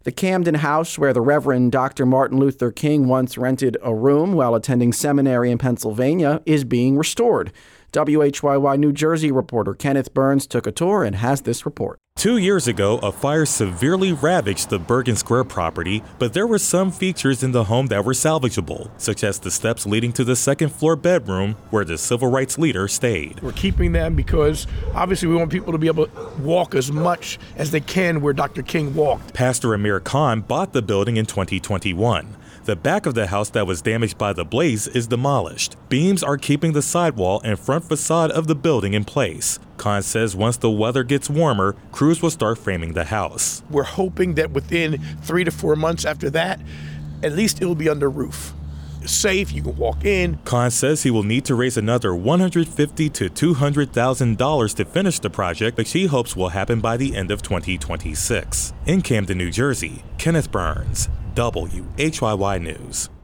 The Camden House, where the Reverend Dr. Martin Luther King once rented a room while attending seminary in Pennsylvania, is being restored. WHYY New Jersey reporter Kenneth Burns took a tour and has this report. 2 years ago, a fire severely ravaged the Bergen Square property, but there were some features in the home that were salvageable, such as the steps leading to the second-floor bedroom where the civil rights leader stayed. We're keeping them because obviously we want people to be able to walk as much as they can where Dr. King walked. Pastor Amir Khan bought the building in 2021. The back of the house that was damaged by the blaze is demolished. Beams are keeping the sidewall and front facade of the building in place. Khan says once the weather gets warmer, crews will start framing the house. We're hoping that within 3 to 4 months after that, at least it'll be under roof. It's safe, you can walk in. Khan says he will need to raise another $150,000 to $200,000 to finish the project, which he hopes will happen by the end of 2026. In Camden, New Jersey, Kenneth Burns, WHYY News.